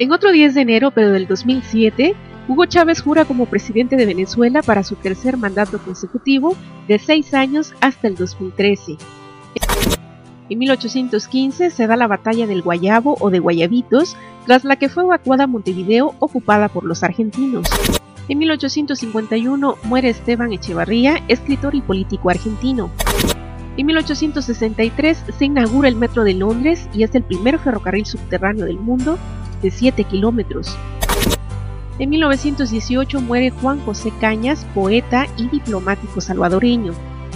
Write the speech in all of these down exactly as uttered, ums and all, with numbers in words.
En otro diez de enero, pero del dos mil siete, Hugo Chávez jura como presidente de Venezuela para su tercer mandato consecutivo de seis años hasta el dos mil trece. En mil ochocientos quince se da la batalla del Guayabo o de Guayabitos, tras la que fue evacuada Montevideo ocupada por los argentinos. En mil ochocientos cincuenta y uno muere Esteban Echevarría, escritor y político argentino. En mil ochocientos sesenta y tres se inaugura el Metro de Londres y es el primer ferrocarril subterráneo del mundo de siete kilómetros. En mil novecientos dieciocho muere Juan José Cañas, poeta y diplomático salvadoreño.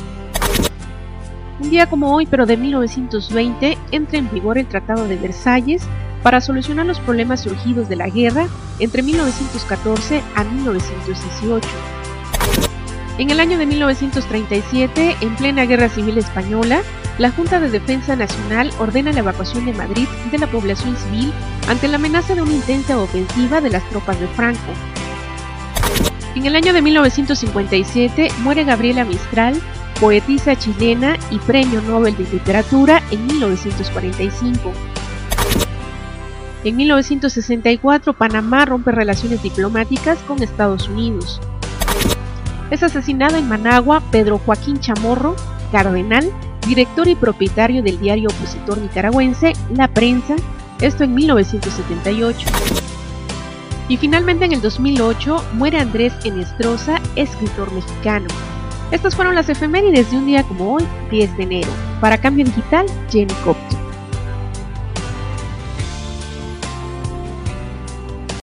Un día como hoy, pero de mil novecientos veinte, entra en vigor el Tratado de Versalles para solucionar los problemas surgidos de la guerra entre mil novecientos catorce a mil novecientos dieciocho. En el año de mil novecientos treinta y siete, en plena Guerra Civil Española, la Junta de Defensa Nacional ordena la evacuación de Madrid de la población civil ante la amenaza de una intensa ofensiva de las tropas de Franco. En el año de mil novecientos cincuenta y siete muere Gabriela Mistral, poetisa chilena y Premio Nobel de Literatura en mil novecientos cuarenta y cinco. En mil novecientos sesenta y cuatro, Panamá rompe relaciones diplomáticas con Estados Unidos. Es asesinado en Managua Pedro Joaquín Chamorro, cardenal, director y propietario del diario opositor nicaragüense La Prensa, esto en mil novecientos setenta y ocho. Y finalmente en el dos mil ocho muere Andrés Enestrosa, escritor mexicano. Estas fueron las efemérides de un día como hoy, diez de enero. Para Cambio Digital, Jenny Copto.